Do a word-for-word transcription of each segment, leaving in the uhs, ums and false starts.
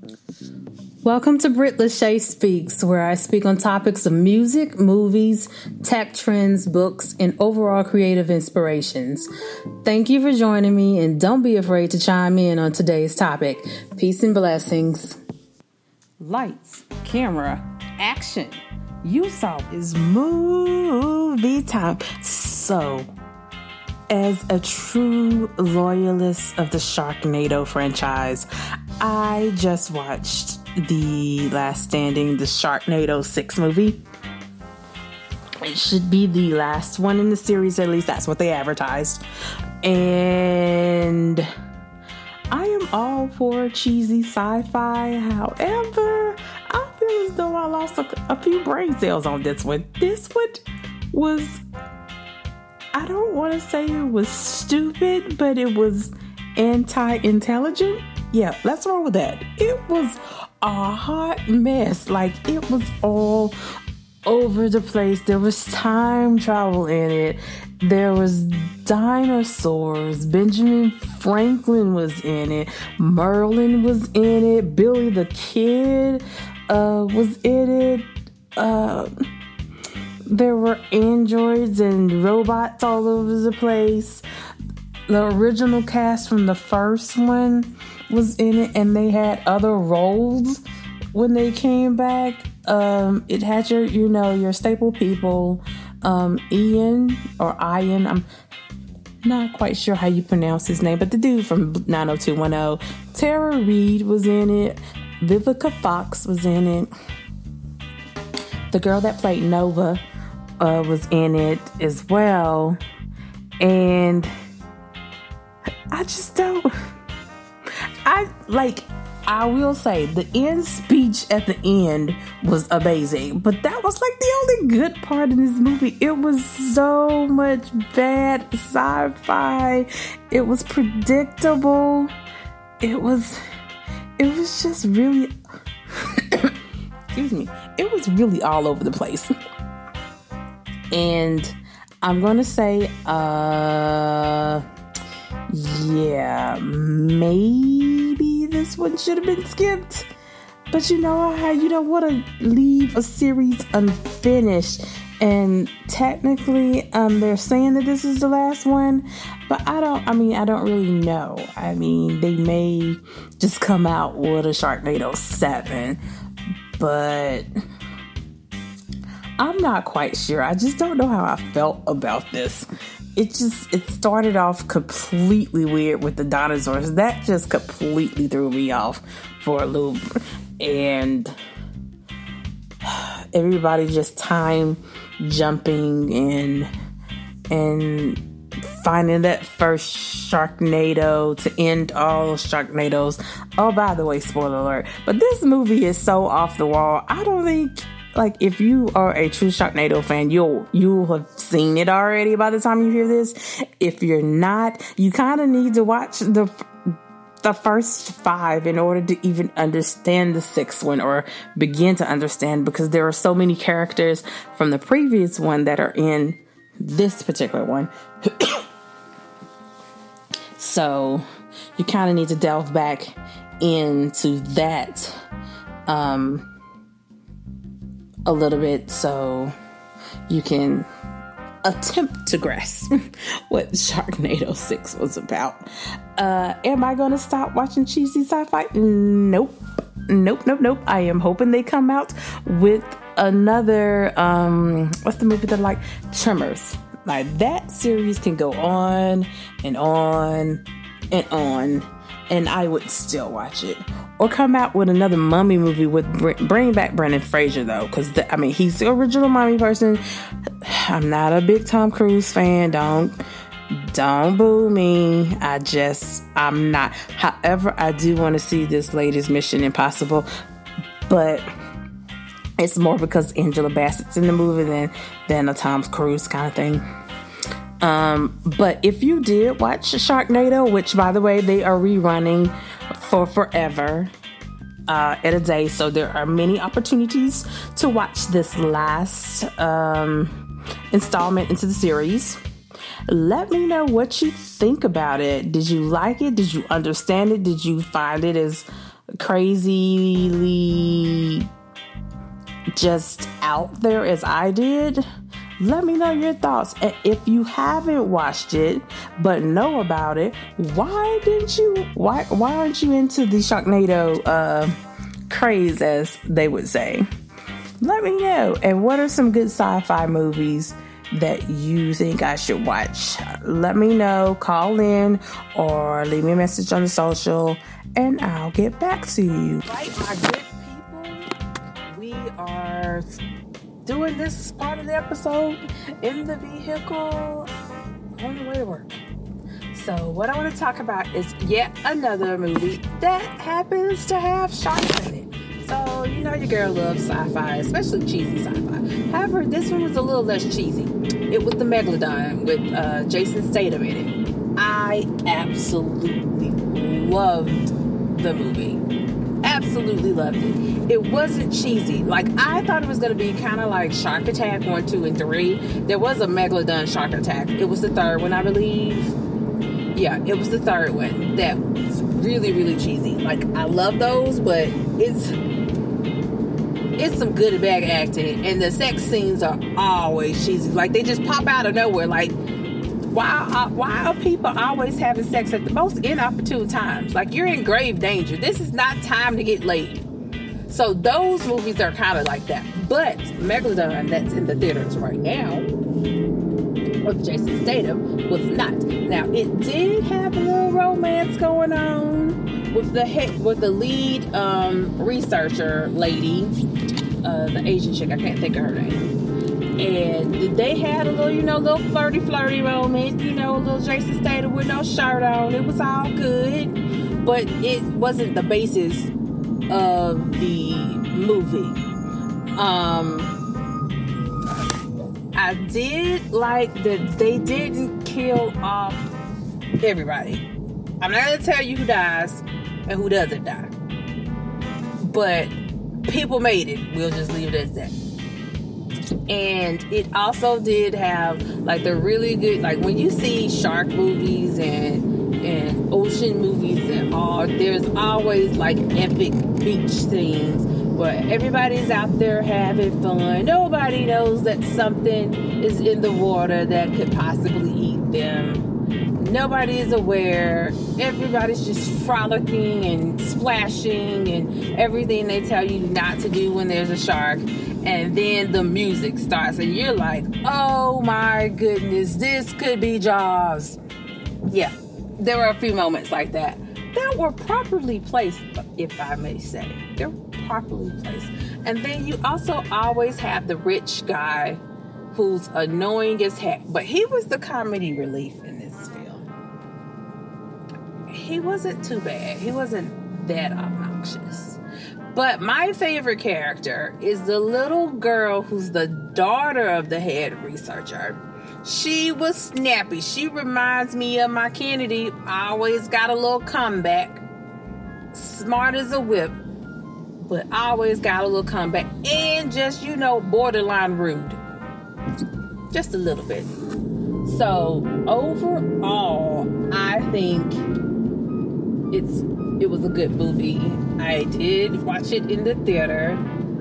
Welcome to Britt Lachey Speaks, where I speak on topics of music, movies, tech trends, books, and overall creative inspirations. Thank you for joining me, and don't be afraid to chime in on today's topic. Peace and blessings. Lights, camera, action. You saw is movie time. So, as a true loyalist of the Sharknado franchise, I just watched The Last Standing, the Sharknado six movie. It should be the last one in the series, at least that's what they advertised. And I am all for cheesy sci-fi. However, I feel as though I lost a, a few brain cells on this one. This one was, I don't want to say it was stupid, but it was anti-intelligent. Yeah, let's roll with that. It was a hot mess. Like, it was all over the place. There was time travel in it. There was dinosaurs. Benjamin Franklin was in it. Merlin was in it. Billy the Kid uh, was in it. Uh, there were androids and robots all over the place. The original cast from the first one was in it, and they had other roles when they came back. Um, it had your, you know, your staple people, um, Ian or Ian. I'm not quite sure how you pronounce his name, but the dude from nine oh two one oh. Tara Reid was in it. Vivica Fox was in it. The girl that played Nova uh, was in it as well. And I just don't... I like, I will say the end speech at the end was amazing, but that was like the only good part in this movie. It was so much bad sci-fi. It was predictable. It was, it was just really, excuse me, it was really all over the place. And I'm going to say, uh, yeah, maybe this one should have been skipped. But you know how you don't want to leave a series unfinished. And technically, um, they're saying that this is the last one. But I don't, I mean, I don't really know. I mean, they may just come out with a Sharknado seven. But I'm not quite sure. I just don't know how I felt about this. It just, it started off completely weird with the dinosaurs. That just completely threw me off for a loop. And everybody just time jumping and, and finding that first Sharknado to end all Sharknados. Oh, by the way, spoiler alert. But this movie is so off the wall. I don't think... Like, if you are a true Sharknado fan, you'll you'll have seen it already by the time you hear this. If you're not, you kind of need to watch the the first five in order to even understand the sixth one or begin to understand, because there are so many characters from the previous one that are in this particular one. So you kind of need to delve back into that um a little bit so you can attempt to grasp what Sharknado six was about. Uh, am I going to stop watching cheesy sci-fi? Nope. Nope, nope, nope. I am hoping they come out with another, um, what's the movie that I like? Tremors. Like, that series can go on and on and on, and I would still watch it. Or come out with another Mummy movie with bring back Brendan Fraser, though, because I mean, he's the original Mummy person. I'm not a big Tom Cruise fan. Don't don't boo me. I just I'm not. However, I do want to see this latest Mission Impossible, but it's more because Angela Bassett's in the movie than than a Tom Cruise kind of thing. Um, but if you did watch Sharknado, which by the way they are rerunning for forever uh, at a day, so there are many opportunities to watch this last um, installment into the series. Let me know what you think about it. Did you like it? Did you understand it? Did you find it as crazily just out there as I did, let me know your thoughts. And if you haven't watched it but know about it, why didn't you? Why why aren't you into the Sharknado uh, craze, as they would say? Let me know. And what are some good sci-fi movies that you think I should watch? Let me know. Call in or leave me a message on the social, and I'll get back to you. Right, my good people, we are doing this part of the episode in the vehicle on the way to work. So what I want to talk about is yet another movie that happens to have sharks in it. So, you know your girl loves sci-fi, especially cheesy sci-fi. However, this one was a little less cheesy. It was the Megalodon with uh, Jason Statham in it. I absolutely loved the movie. Absolutely loved it. It wasn't cheesy. Like, I thought it was going to be kind of like Shark Attack one, two, and three. There was a Megalodon Shark Attack. It was the third one, I believe. Yeah, it was the third one that was really, really cheesy. Like, I love those, but it's... It's some good and bad acting, and the sex scenes are always cheesy. Like, they just pop out of nowhere. Like, why are, why are people always having sex at the most inopportune times? Like, you're in grave danger. This is not time to get laid. So those movies are kind of like that. But Megalodon, that's in the theaters right now, with Jason Statham, was not. Now, it did have a little romance going on with the head, with the lead um, researcher lady. Uh, the Asian chick, I can't think of her name. And they had a little, you know, little flirty, flirty moment. You know, a little Jason Statham with no shirt on. It was all good, but it wasn't the basis of the movie. Um, I did like that they didn't kill off everybody. I'm not gonna tell you who dies and who doesn't die, but people made it. We'll just leave it at that. And it also did have like the really good, like when you see shark movies and and ocean movies and all, there's always like epic beach scenes where everybody's out there having fun. Nobody knows that something is in the water that could possibly eat them. Nobody is aware. Everybody's just frolicking and splashing and everything they tell you not to do when there's a shark. And then the music starts and you're like, oh my goodness, this could be Jaws. Yeah, there were a few moments like that that were properly placed, if I may say. They're properly placed. And then you also always have the rich guy who's annoying as heck. But he was the comedy relief in this film. He wasn't too bad. He wasn't that obnoxious. But my favorite character is the little girl who's the daughter of the head researcher. She was snappy. She reminds me of my Kennedy. Always got a little comeback. Smart as a whip, but always got a little comeback. And just, you know, borderline rude. Just a little bit. So, overall, I think it's it was a good movie. I did watch it in the theater.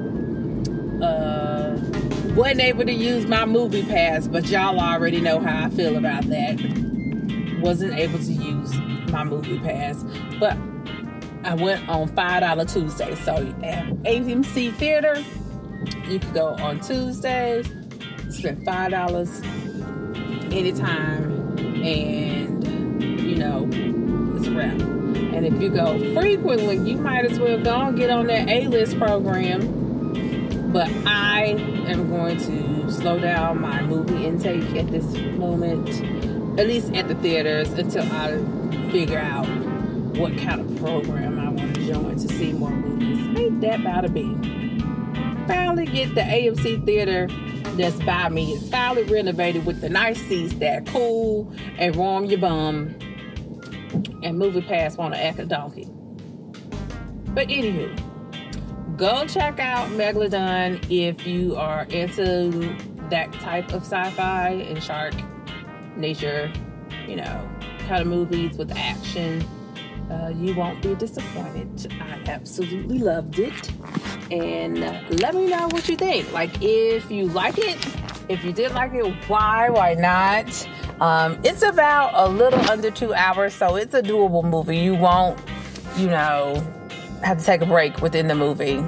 Uh, wasn't able to use my movie pass, but y'all already know how I feel about that. Wasn't able to use my movie pass, but I went on five dollar Tuesday. So at A M C Theater, you can go on Tuesdays, spend five dollars anytime, and you know, it's a wrap. And if you go frequently, you might as well go and get on that A-list program. But I am going to slow down my movie intake at this moment, at least at the theaters, until I figure out what kind of program I want to join to see more movies. Ain't that about to be? Finally get the A M C Theater that's by me. It's finally renovated with the nice seats that are cool and warm your bum. And Movie Pass want to act a donkey. But anywho, go check out Megalodon if you are into that type of sci-fi and shark nature, you know, kind of movies with action. Uh, you won't be disappointed. I absolutely loved it. And uh, let me know what you think. Like, if you like it, if you did like it, why, why not? Um, it's about a little under two hours, so it's a doable movie. You won't, you know, have to take a break within the movie.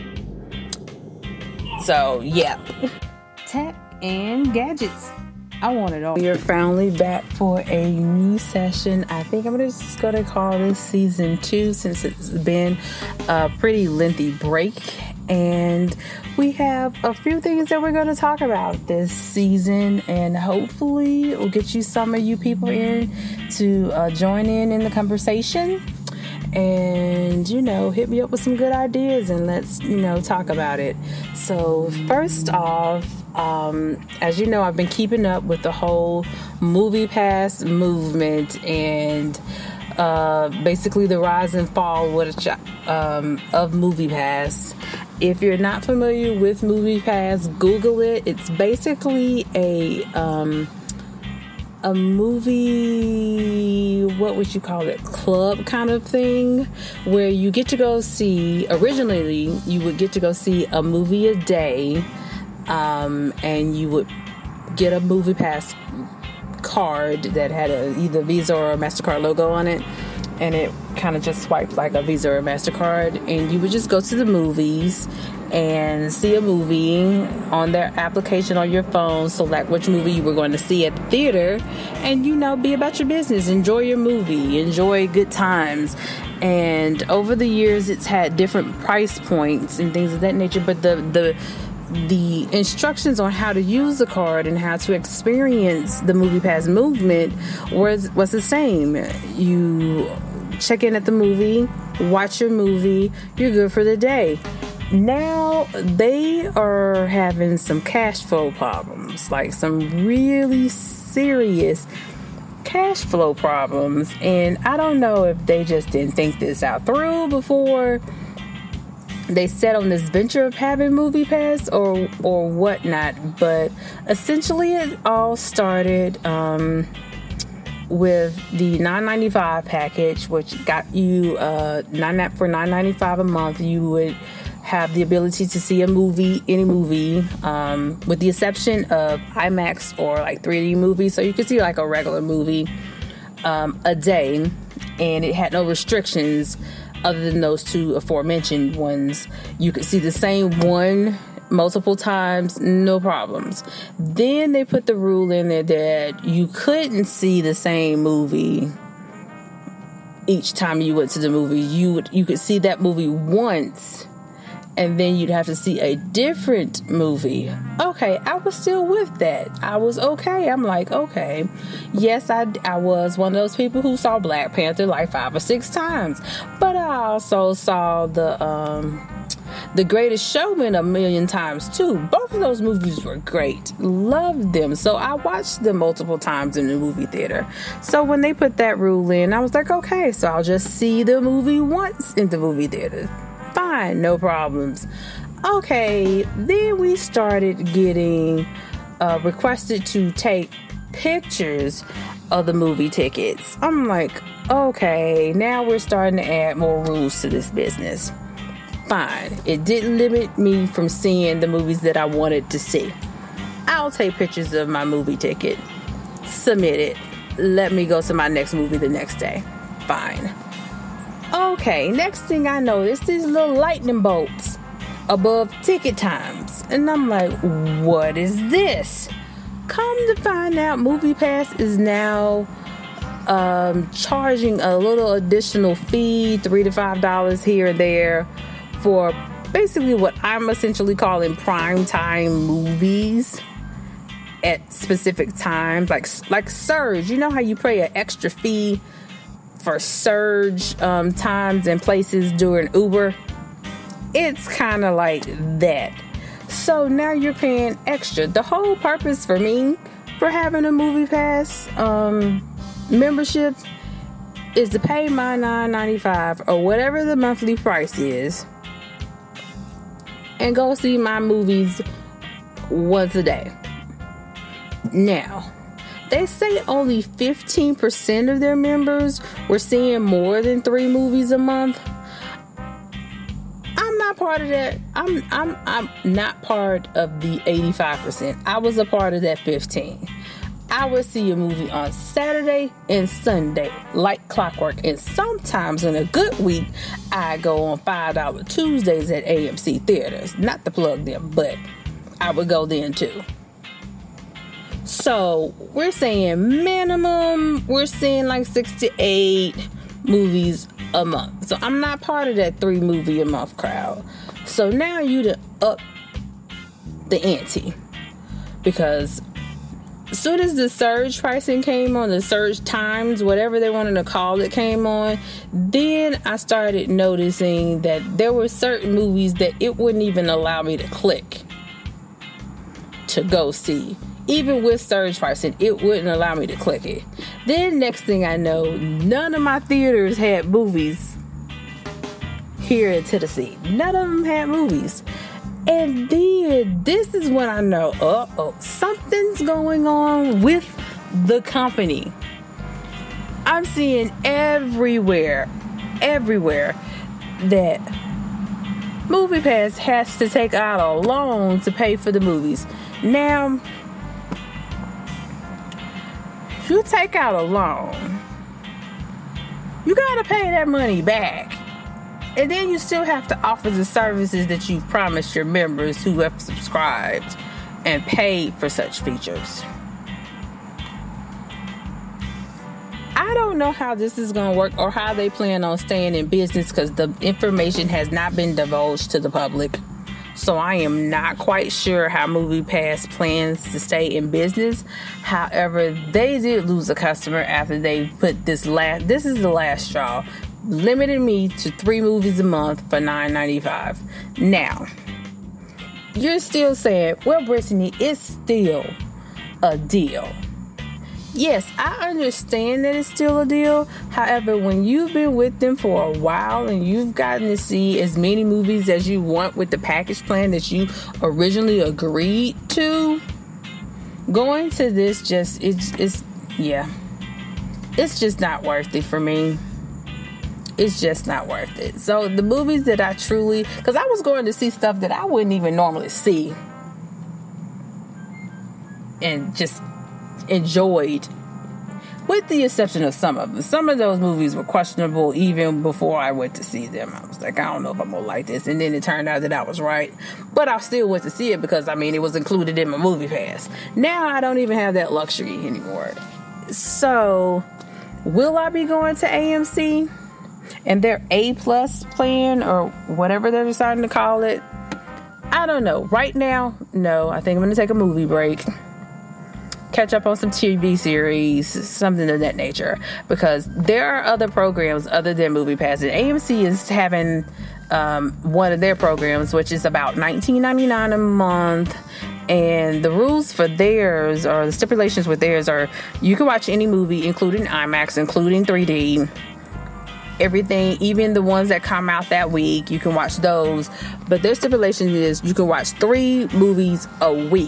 So, yeah. Tech and gadgets. I want it all. We're finally back for a new session. I think I'm just going to call this season two, since it's been a pretty lengthy break. And we have a few things that we're going to talk about this season, and hopefully we'll get you some of you people in to uh, join in in the conversation. And, you know, hit me up with some good ideas and let's, you know, talk about it. So first off, um, as you know, I've been keeping up with the whole MoviePass movement and uh, basically the rise and fall which, um, of MoviePass. If you're not familiar with MoviePass, Google it. It's basically a... Um, a movie, what would you call it, club kind of thing, where you get to go see, originally you would get to go see a movie a day, um, and you would get a MoviePass card that had a, either Visa or a MasterCard logo on it, and it kind of just swiped like a Visa or a MasterCard, and you would just go to the movies and see a movie on their application on your phone, select which movie you were going to see at the theater, and, you know, be about your business, enjoy your movie, enjoy good times. And over the years, it's had different price points and things of that nature, but the the the instructions on how to use the card and how to experience the MoviePass movement was was the same. You check in at the movie, watch your movie, you're good for the day. Now they are having some cash flow problems, like some really serious cash flow problems. And I don't know if they just didn't think this out through before they set on this venture of having MoviePass or or whatnot. But essentially it all started um, with the nine ninety-five package, which got you uh, nine for nine ninety-five a month. You would have the ability to see a movie, any movie, um, with the exception of IMAX or like three D movies. So you could see like a regular movie um, a day, and it had no restrictions other than those two aforementioned ones. You could see the same one multiple times, no problems. Then they put the rule in there that you couldn't see the same movie each time you went to the movie. You would you could see that movie once, and then you'd have to see a different movie. Okay, I was still with that. I was okay. I'm like, okay. Yes, I, I was one of those people who saw Black Panther like five or six times. But I also saw the um, The Greatest Showman a million times too. Both of those movies were great. Loved them. So I watched them multiple times in the movie theater. So when they put that rule in, I was like, okay, so I'll just see the movie once in the movie theater. Fine, no problems. Okay, then we started getting uh, requested to take pictures of the movie tickets. I'm like, okay, now we're starting to add more rules to this business. Fine, it didn't limit me from seeing the movies that I wanted to see. I'll take pictures of my movie ticket, submit it, let me go to my next movie the next day. Fine. Okay, next thing I know, it's these little lightning bolts above ticket times. And I'm like, what is this? Come to find out, MoviePass is now um, charging a little additional fee, three to five dollars here and there, for basically what I'm essentially calling prime time movies at specific times. Like, like Surge, you know how you pay an extra fee for surge um, times and places during Uber? It's kind of like that. So now you're paying extra. The whole purpose for me for having a MoviePass um, membership is to pay my nine ninety-five or whatever the monthly price is and go see my movies once a day. Now, they say only fifteen percent of their members were seeing more than three movies a month. I'm not part of that. I'm I'm I'm not part of the eighty-five percent. I was a part of that fifteen. I would see a movie on Saturday and Sunday like clockwork, and sometimes in a good week I go on five dollar Tuesdays at A M C theaters. Not to plug them, but I would go then too. So we're saying minimum, we're seeing like six to eight movies a month. So I'm not part of that three movie a month crowd. So now you to up the ante, because as soon as the surge pricing came on, the surge times, whatever they wanted to call it, came on, then I started noticing that there were certain movies that it wouldn't even allow me to click to go see. Even with surge pricing, it wouldn't allow me to click it. Then next thing I know, none of my theaters had movies here in Tennessee. None of them had movies. And then this is when I know, uh-oh, something's going on with the company. I'm seeing everywhere, everywhere that MoviePass has to take out a loan to pay for the movies. Now, if you take out a loan, you gotta pay that money back. And then you still have to offer the services that you've promised your members who have subscribed and paid for such features. I don't know how this is going to work or how they plan on staying in business, because the information has not been divulged to the public. So I am not quite sure how MoviePass plans to stay in business. However, they did lose a customer after they put this last, this is the last straw, limited me to three movies a month for nine ninety-five. Now, you're still saying, well, Brittany, it's still a deal. Yes, I understand that it's still a deal. However, when you've been with them for a while and you've gotten to see as many movies as you want with the package plan that you originally agreed to, going to this just, it's, it's yeah, it's just not worth it for me. It's just not worth it. So the movies that I truly, because I was going to see stuff that I wouldn't even normally see and just enjoyed, with the exception of some of them. Some of those movies were questionable even before I went to see them. I was like, I don't know if I'm gonna like this. And then it turned out that I was right. But I still went to see it because, I mean, it was included in my MoviePass. Now I don't even have that luxury anymore. So will I be going to A M C and their A plus plan, or whatever they're deciding to call it? I don't know. Right now, no. I think I'm going to take a movie break, catch up on some T V series, something of that nature, because there are other programs other than MoviePass. And A M C is having um, one of their programs, which is about nineteen ninety-nine a month. And the rules for theirs, or the stipulations with theirs, are you can watch any movie, including IMAX, including three D. Everything, even the ones that come out that week, you can watch those. But their stipulation is you can watch three movies a week.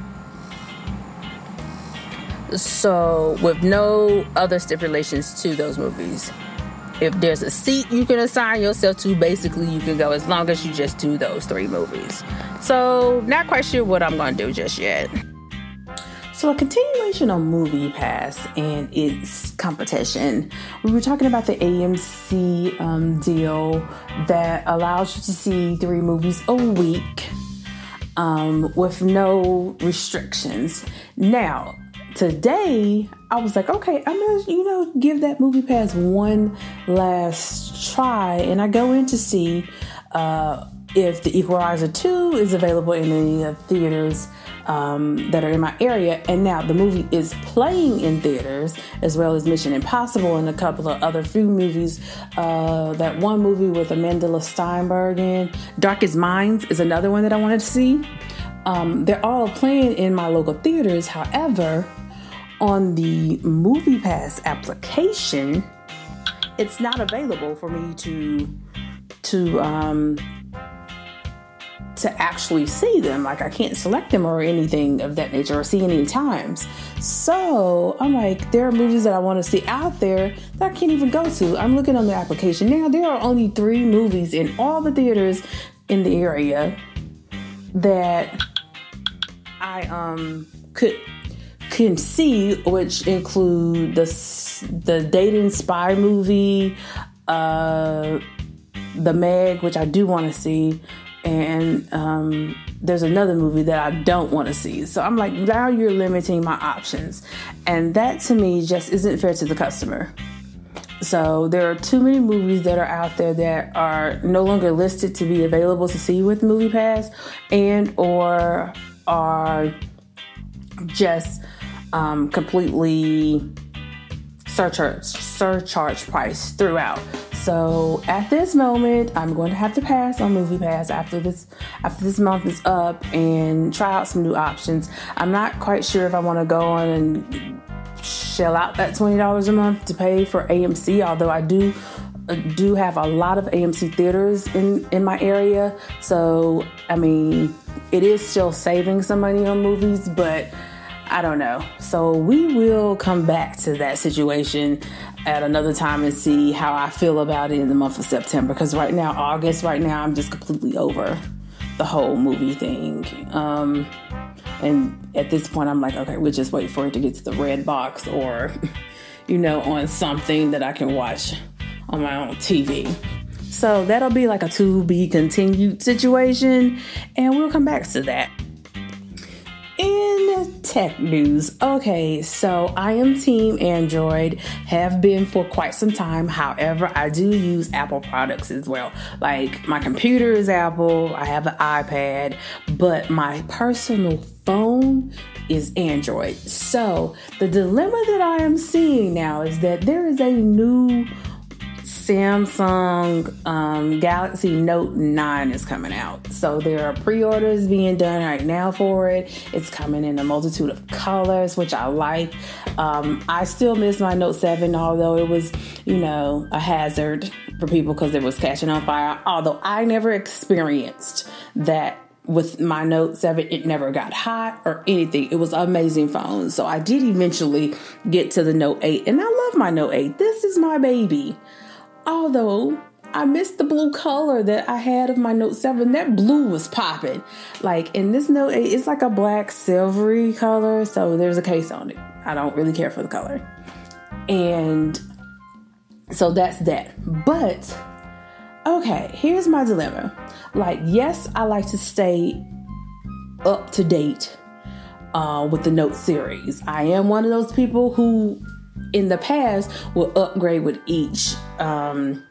So, with no other stipulations to those movies. If there's a seat you can assign yourself to, basically you can go as long as you just do those three movies. So, not quite sure what I'm going to do just yet. So a continuation on MoviePass and its competition, we were talking about the A M C um, deal that allows you to see three movies a week um, with no restrictions. Now, today, I was like, okay, I'm going to, you know, give that MoviePass one last try. And I go in to see uh, if The Equalizer two is available in any of the theaters Um, that are in my area. And now the movie is playing in theaters, as well as Mission Impossible and a couple of other few movies. Uh, that one movie with Amanda Steinberg in, Darkest Minds, is another one that I wanted to see. Um, they're all playing in my local theaters. However, on the MoviePass application, it's not available for me to to um, to actually see them. Like I can't select them or anything of that nature or see any times. So I'm like, there are movies that I want to see out there that I can't even go to. I'm looking on the application now. There are only three movies in all the theaters in the area that I um could can see, which include the the Dating Spy movie, uh, The Meg, which I do want to see. And um, there's another movie that I don't want to see. So I'm like, now you're limiting my options. And that to me just isn't fair to the customer. So there are too many movies that are out there that are no longer listed to be available to see with MoviePass, and or are just um, completely surcharge, surcharge price throughout. So at this moment, I'm going to have to pass on MoviePass after this after this month is up and try out some new options. I'm not quite sure if I want to go on and shell out that twenty dollars a month to pay for A M C, although I do uh, do have a lot of A M C theaters in, in my area. So, I mean, it is still saving some money on movies, but I don't know. So we will come back to that situation at another time and see how I feel about it in the month of September. Because right now, August, right now, I'm just completely over the whole movie thing. Um, and at this point, I'm like, okay, we'll just wait for it to get to the red box or, you know, on something that I can watch on my own T V. So that'll be like a to be continued situation. And we'll come back to that. In tech news, okay, so I am Team Android, have been for quite some time. However, I do use Apple products as well. Like my computer is Apple, I have an iPad, but my personal phone is Android. So the dilemma that I am seeing now is that there is a new Samsung um, Galaxy Note nine is coming out. So there are pre-orders being done right now for it. It's coming in a multitude of colors, which I like. Um, I still miss my Note seven, although it was, you know, a hazard for people because it was catching on fire. Although I never experienced that with my Note seven. It never got hot or anything. It was an amazing phone. So I did eventually get to the Note eight, and I love my Note eight. This is my baby. Although I missed the blue color that I had of my Note seven. That blue was popping. Like in this Note eight, it's like a black silvery color. So there's a case on it. I don't really care for the color. And so that's that. But, okay, here's my dilemma. Like, yes, I like to stay up to date uh, with the Note series. I am one of those people who in the past will upgrade with each um,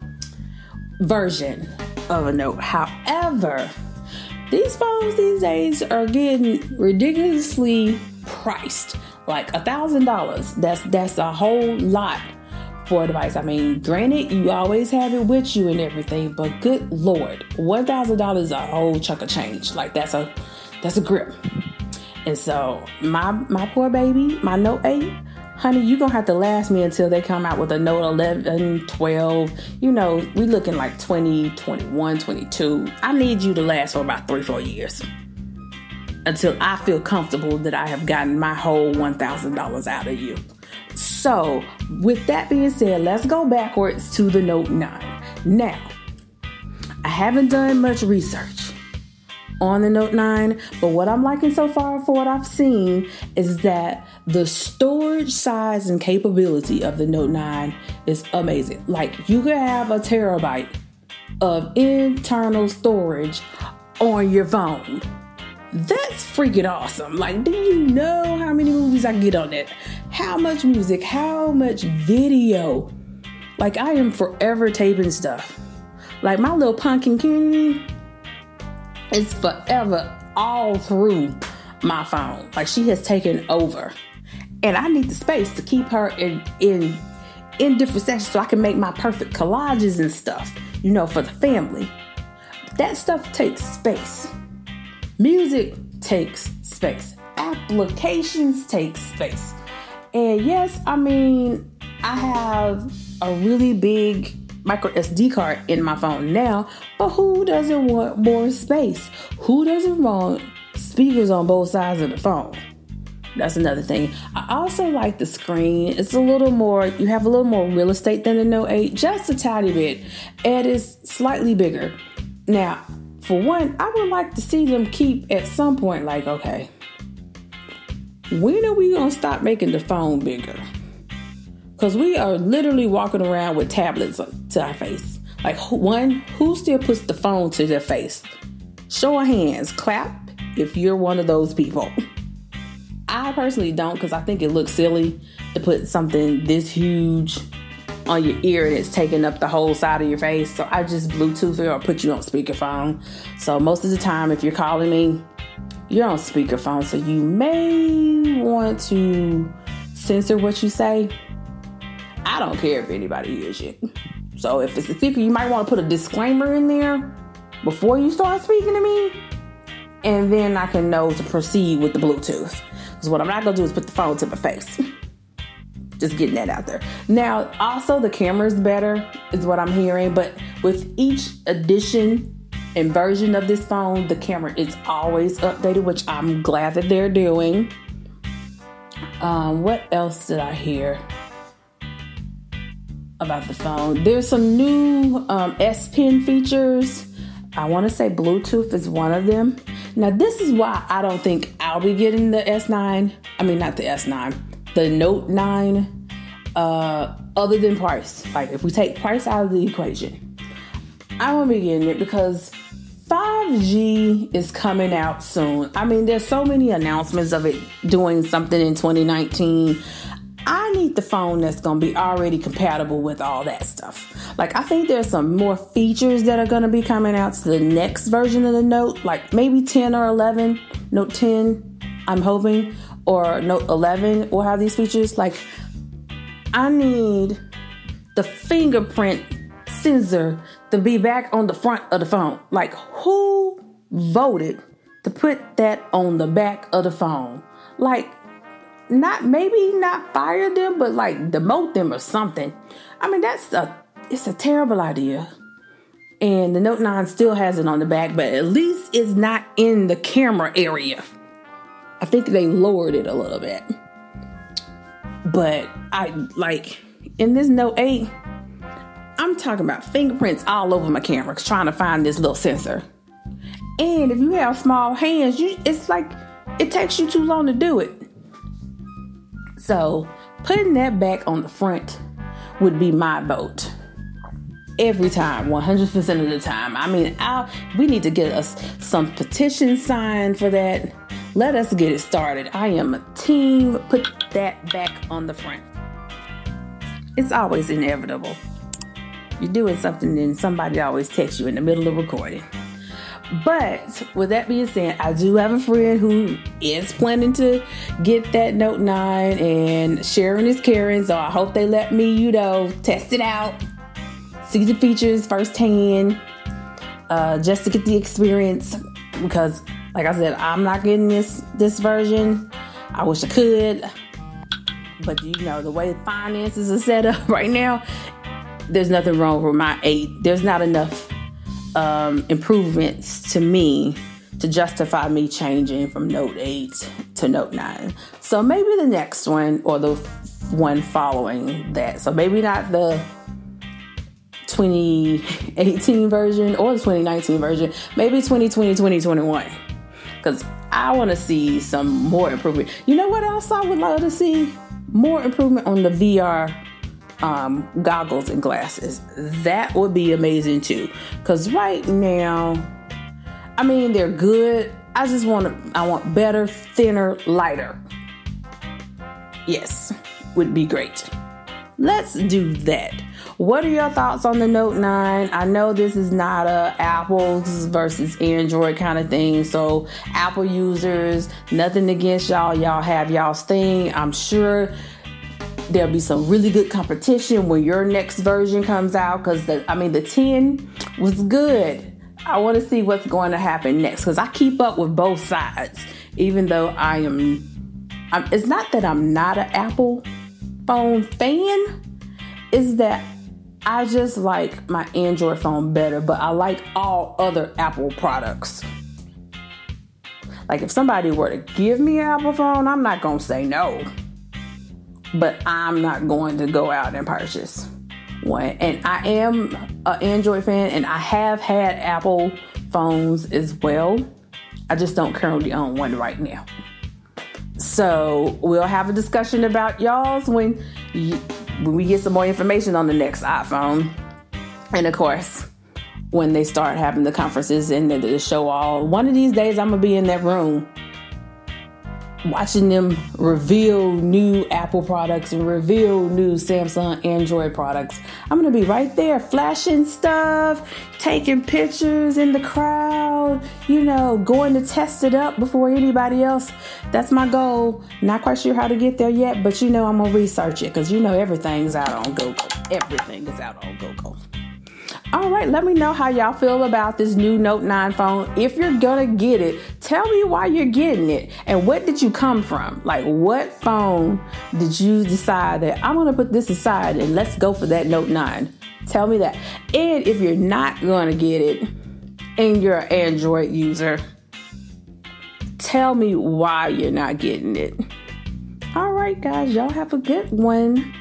version of a Note. However, these phones these days are getting ridiculously priced, like a thousand dollars. That's that's a whole lot for a device. I mean, granted, you always have it with you and everything, but good Lord, one thousand dollars is a whole chunk of change. Like that's a that's a grip. And so my my poor baby, my Note eight. Honey, you're going to have to last me until they come out with a Note eleven, twelve. You know, we looking like twenty, twenty-one, twenty-two. I need you to last for about three, four years. Until I feel comfortable that I have gotten my whole one thousand dollars out of you. So, with that being said, let's go backwards to the Note nine. Now, I haven't done much research on the Note nine, but what I'm liking so far for what I've seen is that the storage size and capability of the Note nine is amazing. Like, you could have a terabyte of internal storage on your phone. That's freaking awesome. Like, do you know how many movies I get on it? How much music? How much video? Like, I am forever taping stuff. Like, my little pumpkin king is forever all through my phone. Like, she has taken over. And I need the space to keep her in in in different sections so I can make my perfect collages and stuff, you know, for the family. That stuff takes space. Music takes space. Applications take space. And yes, I mean, I have a really big micro S D card in my phone now, but who doesn't want more space? Who doesn't want speakers on both sides of the phone? That's another thing. I also like the screen. It's a little more, you have a little more real estate than the Note eight, just a tiny bit. It is slightly bigger. Now, for one, I would like to see them keep at some point, like, okay, when are we going to stop making the phone bigger? Because we are literally walking around with tablets to our face. Like, one, who still puts the phone to their face? Show of hands, clap if you're one of those people. I personally don't, because I think it looks silly to put something this huge on your ear and it's taking up the whole side of your face. So I just Bluetooth it or put you on speakerphone. So most of the time, if you're calling me, you're on speakerphone. So you may want to censor what you say. I don't care if anybody hears you. So if it's a speaker, you might want to put a disclaimer in there before you start speaking to me. And then I can know to proceed with the Bluetooth. Because what I'm not going to do is put the phone to my face. Just getting that out there. Now, also the camera's better is what I'm hearing. But with each edition and version of this phone, the camera is always updated, which I'm glad that they're doing. Um, what else did I hear about the phone? There's some new um, S Pen features. I want to say Bluetooth is one of them. Now, this is why I don't think I'll be getting the S nine. I mean, not the S nine, the Note nine, uh, other than price. Like, if we take price out of the equation, I won't be getting it because five G is coming out soon. I mean, there's so many announcements of it doing something in twenty nineteen. I need the phone that's going to be already compatible with all that stuff. Like, I think there's some more features that are going to be coming out to the next version of the Note, like maybe ten or eleven, Note ten, I'm hoping, or Note eleven will have these features. Like, I need the fingerprint sensor to be back on the front of the phone. Like, who voted to put that on the back of the phone? Like, not maybe not fire them, but like demote them or something. I mean, that's a it's a terrible idea. And the Note nine still has it on the back, but at least it's not in the camera area. I think they lowered it a little bit. But I like in this Note eight, I'm talking about fingerprints all over my camera trying to find this little sensor. And if you have small hands, you it's like it takes you too long to do it. So putting that back on the front would be my vote. Every time, one hundred percent of the time. I mean, I'll, we need to get us some petition signed for that. Let us get it started. I am a team. Put that back on the front. It's always inevitable. You're doing something and somebody always texts you in the middle of recording. But with that being said, I do have a friend who is planning to get that Note nine, and sharing is caring. So I hope they let me, you know, test it out, see the features firsthand, uh, just to get the experience. Because, like I said, I'm not getting this this version. I wish I could, but you know the way finances are set up right now, there's nothing wrong with my eight. There's not enough Um, improvements to me to justify me changing from Note eight to Note nine. So maybe the next one or the one following that. So maybe not the twenty eighteen version or the twenty nineteen version. Maybe twenty twenty, twenty twenty-one. Because I want to see some more improvement. You know what else I would love to see? More improvement on the V R Um, goggles and glasses. That would be amazing too. Because right now, I mean, they're good. I just want to, I want better, thinner, lighter. Yes, would be great. Let's do that. What are your thoughts on the Note nine? I know this is not a Apple's versus Android kind of thing. So Apple users, nothing against y'all. Y'all have y'all's thing. I'm sure there'll be some really good competition when your next version comes out. Because, I mean, the ten was good. I want to see what's going to happen next. Because I keep up with both sides. Even though I am... I'm, it's not that I'm not an Apple phone fan. It's that I just like my Android phone better, but I like all other Apple products. Like if somebody were to give me an Apple phone, I'm not going to say no. But I'm not going to go out and purchase one. And I am an Android fan, and I have had Apple phones as well. I just don't currently own one right now. So we'll have a discussion about y'all's when, you, when we get some more information on the next iPhone. And of course, when they start having the conferences and the, the show all, one of these days I'm going to be in that room watching them reveal new Apple products and reveal new Samsung Android products. I'm going to be right there flashing stuff, taking pictures in the crowd, you know, going to test it up before anybody else. That's my goal. Not quite sure how to get there yet, but you know, I'm going to research it because you know everything's out on Google. Everything is out on Google. All right, let me know how y'all feel about this new Note nine phone. If you're gonna get it, tell me why you're getting it and what did you come from? Like, what phone did you decide that I'm gonna put this aside and let's go for that Note nine? Tell me that. And if you're not gonna get it and you're an Android user, tell me why you're not getting it. All right, guys, y'all have a good one.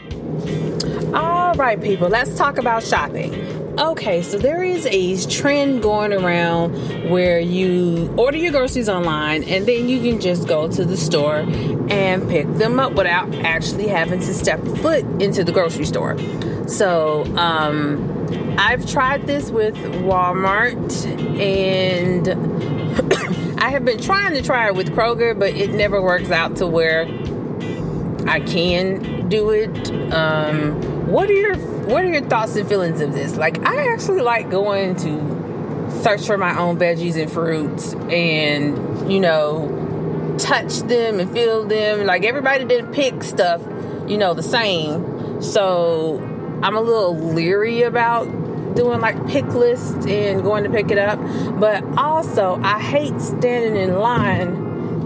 All right, people, let's talk about shopping. Okay, so there is a trend going around where you order your groceries online and then you can just go to the store and pick them up without actually having to step foot into the grocery store. So um, I've tried this with Walmart, and I have been trying to try it with Kroger, but it never works out to where I can do it. Um, what are your What are your thoughts and feelings of this? Like, I actually like going to search for my own veggies and fruits and, you know, touch them and feel them. Like, everybody didn't pick stuff, you know, the same. So I'm a little leery about doing like pick lists and going to pick it up. But also, I hate standing in line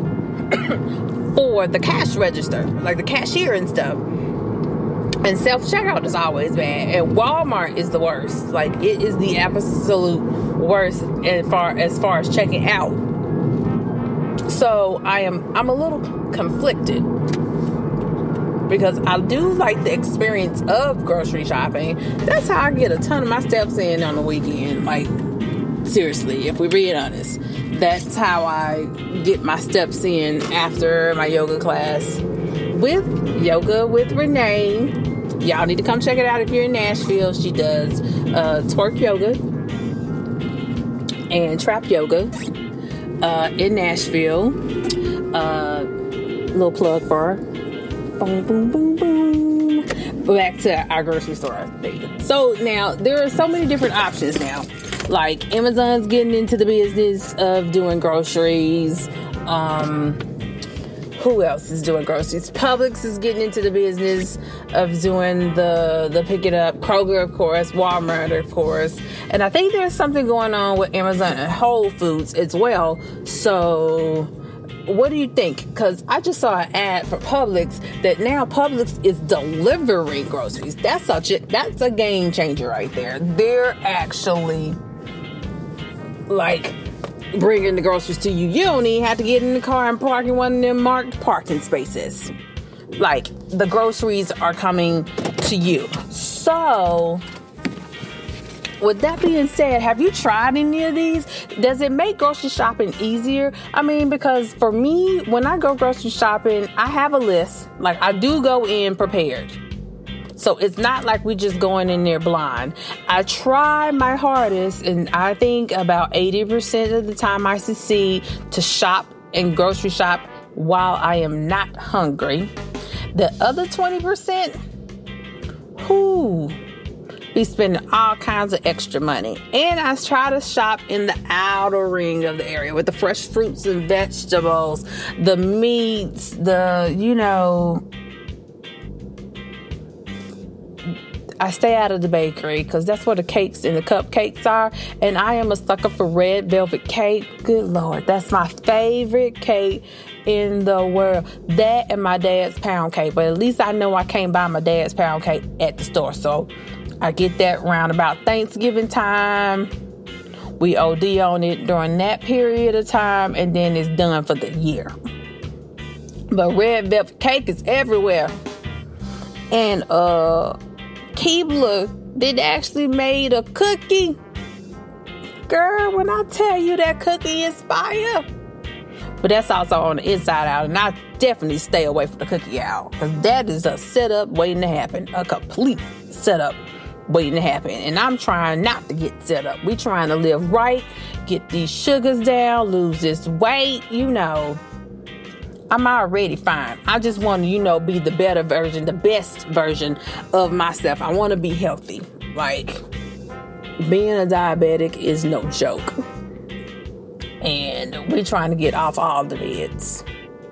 for the cash register, like the cashier and stuff. And self-checkout is always bad. And Walmart is the worst. Like, it is the absolute worst as far as far as checking out. So I am I'm a little conflicted because I do like the experience of grocery shopping. That's how I get a ton of my steps in on the weekend. Like, seriously, if we're being honest, that's how I get my steps in after my yoga class with Yoga with Renee. Y'all need to come check it out if you're in Nashville. She does uh, twerk yoga and trap yoga uh, in Nashville. Uh, little plug for her. Boom, boom, boom, boom. Back to our grocery store thing. So now there are so many different options now. Like, Amazon's getting into the business of doing groceries. Um... Who else is doing groceries? Publix is getting into the business of doing the the pick it up. Kroger, of course. Walmart, of course. And I think there's something going on with Amazon and Whole Foods as well. So what do you think? Because I just saw an ad for Publix that now Publix is delivering groceries. That's such a that's a game changer right there. They're actually like bringing the groceries to you. You don't even have to get in the car and park in one of them marked parking spaces. Like, the groceries are coming to you. So, with that being said, have you tried any of these? Does it make grocery shopping easier? I mean, because for me, when I go grocery shopping, I have a list. Like, I do go in prepared. So it's not like we just going in there blind. I try my hardest, and I think about eighty percent of the time I succeed to shop and grocery shop while I am not hungry. The other twenty percent, whoo, be spending all kinds of extra money. And I try to shop in the outer ring of the area with the fresh fruits and vegetables, the meats, the, you know, I stay out of the bakery because that's where the cakes and the cupcakes are. And I am a sucker for red velvet cake. Good Lord, that's my favorite cake in the world. That and my dad's pound cake. But at least I know I can't buy my dad's pound cake at the store. So I get that round about Thanksgiving time. We O D on it during that period of time, and then it's done for the year. But red velvet cake is everywhere. And uh, Keebler did actually made a cookie. Girl, when I tell you that cookie is fire. But that's also on the inside out. And I definitely stay away from the cookie out. Because that is a setup waiting to happen. A complete setup waiting to happen. And I'm trying not to get set up. We trying to live right. Get these sugars down. Lose this weight. You know. I'm already fine. I just want to, you know, be the better version. The best version of myself. I want to be healthy. Like, being a diabetic is no joke. And we're trying to get off all the meds.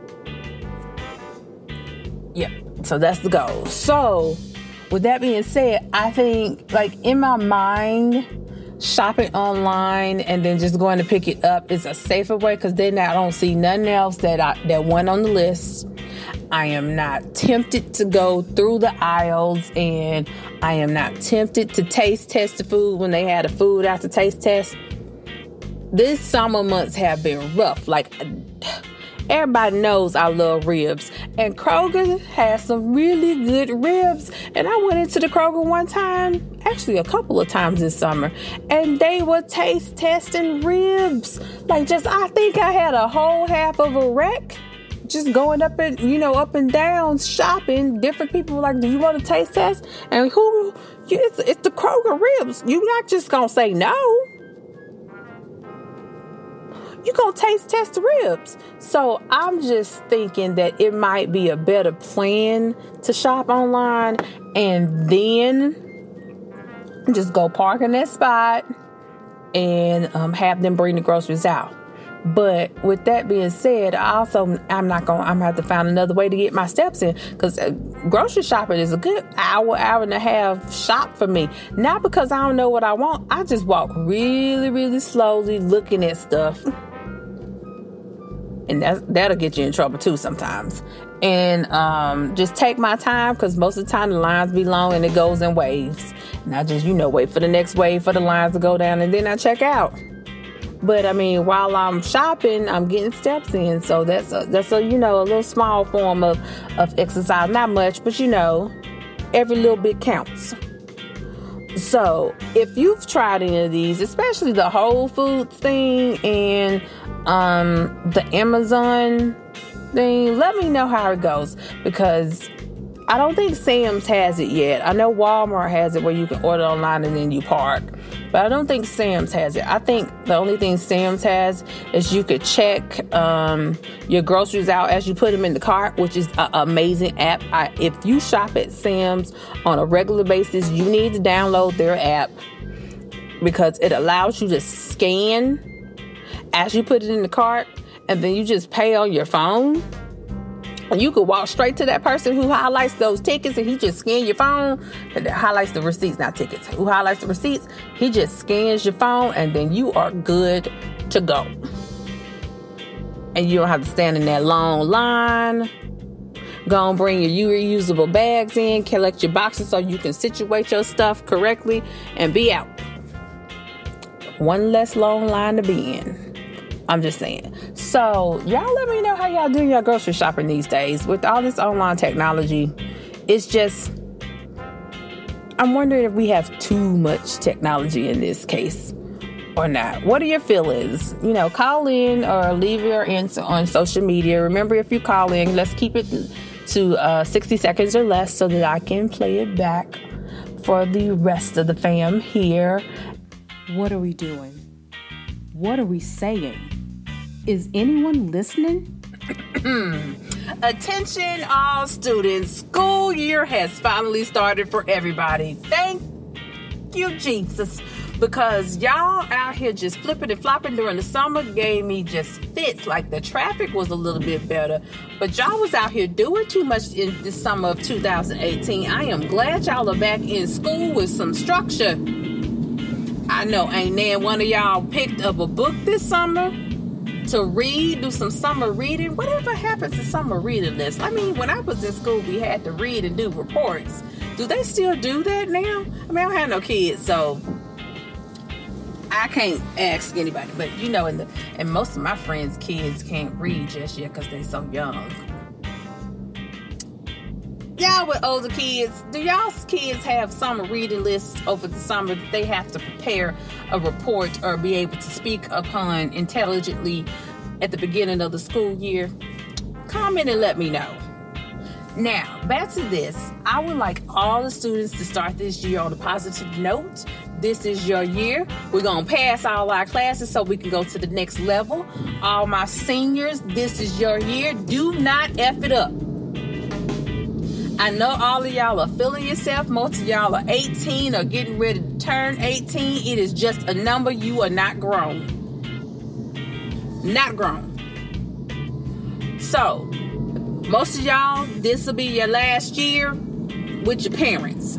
Yep. So that's the goal. So with that being said, I think like in my mind, shopping online and then just going to pick it up is a safer way, because then I don't see nothing else that I, that went on the list. I am not tempted to go through the aisles, and I am not tempted to taste test the food when they had a food after taste test. This summer months have been rough. Like, everybody knows I love ribs. And Kroger has some really good ribs. And I went into the Kroger one time, actually a couple of times this summer, and they were taste testing ribs. Like, just, I think I had a whole half of a wreck. Just going up and, you know, up and down shopping. Different people were like, do you want to taste test? And who, it's, it's the Kroger ribs. You're not just going to say no. You're going to taste test the ribs. So I'm just thinking that it might be a better plan to shop online and then just go park in that spot and um, have them bring the groceries out. But with that being said, I also, I'm not going, I'm going to have to find another way to get my steps in, because uh, grocery shopping is a good hour, hour and a half shop for me. Not because I don't know what I want. I just walk really, really slowly looking at stuff. And that's, that'll get you in trouble too sometimes. And um, just take my time, because most of the time the lines be long and it goes in waves. And I just, you know, wait for the next wave for the lines to go down, and then I check out. But I mean, while I'm shopping, I'm getting steps in. So that's a, that's a, you know, a little small form of, of exercise. Not much, but you know, every little bit counts. So if you've tried any of these, especially the Whole Foods thing and um, the Amazon thing, let me know how it goes, because I don't think Sam's has it yet. I know Walmart has it where you can order online and then you park. But I don't think Sam's has it. I think the only thing Sam's has is you could check um, your groceries out as you put them in the cart, which is an amazing app. I, if you shop at Sam's on a regular basis, you need to download their app, because it allows you to scan as you put it in the cart, and then you just pay on your phone. And you could walk straight to that person who highlights those tickets, and he just scans your phone. And highlights the receipts, not tickets. Who highlights the receipts? He just scans your phone, and then you are good to go. And you don't have to stand in that long line. Go and bring your reusable bags in, collect your boxes so you can situate your stuff correctly, and be out. One less long line to be in. I'm just saying. So y'all let me know how y'all do your grocery shopping these days with all this online technology. It's just, I'm wondering if we have too much technology in this case or not. What are your feelings? You know, call in or leave your answer on social media. Remember, if you call in, let's keep it to uh, sixty seconds or less so that I can play it back for the rest of the fam here. What are we doing? What are we saying? Is anyone listening? Attention all students. School year has finally started for everybody. Thank you, Jesus. Because y'all out here just flipping and flopping during the summer gave me just fits. Like, the traffic was a little bit better. But y'all was out here doing too much in the summer of two thousand eighteen. I am glad y'all are back in school with some structure. I know, ain't nan one of y'all picked up a book this summer to read, do some summer reading? Whatever happened to summer reading list? I mean, when I was in school, we had to read and do reports. Do they still do that now? I mean, I don't have no kids, so I can't ask anybody. But you know, and the and most of my friends' kids can't read just yet because they're so young. Y'all with older kids, do y'all's kids have summer reading lists over the summer that they have to prepare a report or be able to speak upon intelligently at the beginning of the school year? Comment and let me know. Now, back to this. I would like all the students to start this year on a positive note. This is your year. We're going to pass all our classes so we can go to the next level. All my seniors, this is your year. Do not F it up. I know all of y'all are feeling yourself. Most of y'all are eighteen or getting ready to turn eighteen. It is just a number. You are not grown. Not grown. So, most of y'all, this will be your last year with your parents.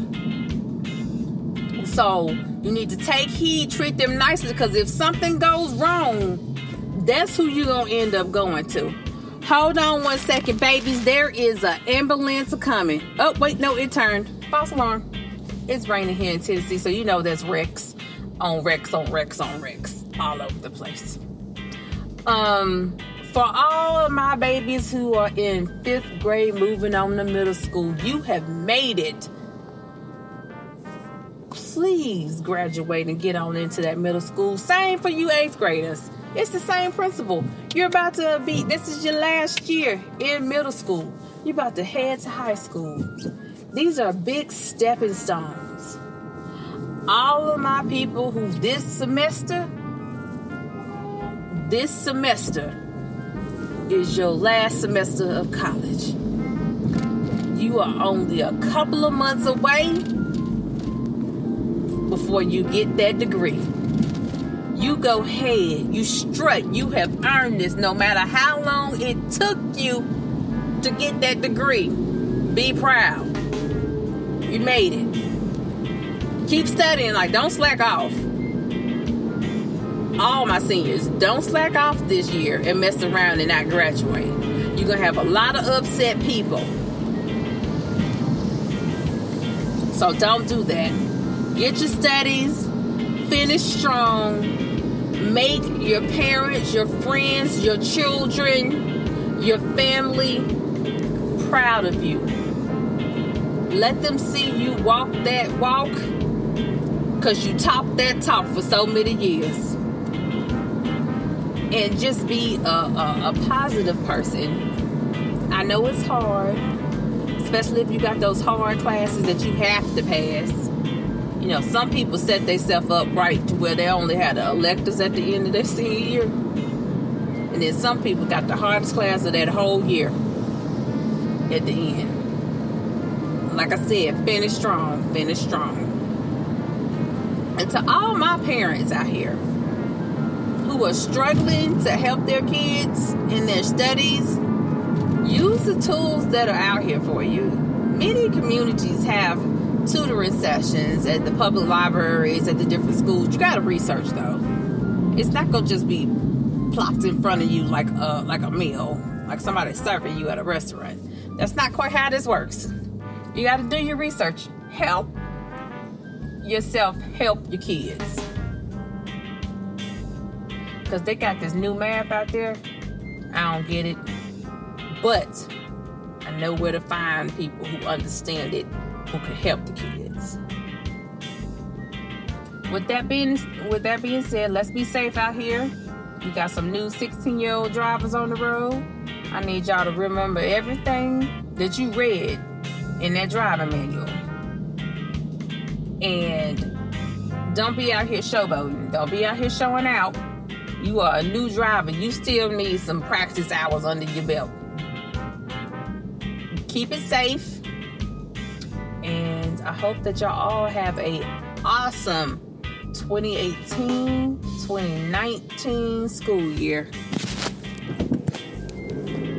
So, you need to take heed, treat them nicely, because if something goes wrong, that's who you're going to end up going to. Hold on one second, babies. There is an ambulance coming. Oh, wait, no, it turned. False alarm. It's raining here in Tennessee, so you know there's wrecks on wrecks on wrecks on wrecks all over the place. Um, for all of my babies who are in fifth grade moving on to middle school, you have made it. Please graduate and get on into that middle school. Same for you eighth graders. It's the same principle. You're about to be, this is your last year in middle school. You're about to head to high school. These are big stepping stones. All of my people who this semester, this semester is your last semester of college. You are only a couple of months away before you get that degree. You go ahead, you strut, you have earned this no matter how long it took you to get that degree. Be proud. You made it. Keep studying, like don't slack off. All my seniors, don't slack off this year and mess around and not graduate. You're going to have a lot of upset people. So don't do that. Get your studies, finish strong. Make your parents, your friends, your children, your family proud of you. Let them see you walk that walk, because you talk that talk for so many years. And just be a, a, a positive person. I know it's hard, especially if you got those hard classes that you have to pass. You know, some people set themselves up right to where they only had the electives at the end of their senior year. And then some people got the hardest class of that whole year at the end. Like I said, finish strong, finish strong. And to all my parents out here who are struggling to help their kids in their studies, use the tools that are out here for you. Many communities have tutoring sessions at the public libraries, at the different schools. You got to research though. It's not gonna just be plopped in front of you like a like a meal, like somebody serving you at a restaurant. That's not quite how this works. You got to do your research. Help yourself help your kids, because they got this new math out there. I don't get it, but I know where to find people who understand it, who can help the kids. With that being with that being said, let's be safe out here. We got some new sixteen-year-old drivers on the road. I need y'all to remember everything that you read in that driving manual. And don't be out here showboating. Don't be out here showing out. You are a new driver. You still need some practice hours under your belt. Keep it safe. And I hope that y'all all have a awesome twenty eighteen twenty nineteen school year.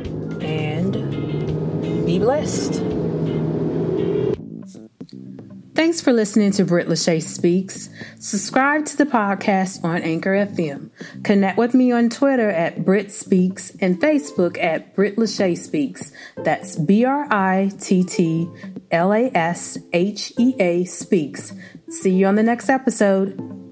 And be blessed. Thanks for listening to Britt Lachey Speaks. Subscribe to the podcast on Anchor F M. Connect with me on Twitter at Britt Speaks and Facebook at Britt Lachey Speaks. That's B R I T T L A S H E A Speaks. See you on the next episode.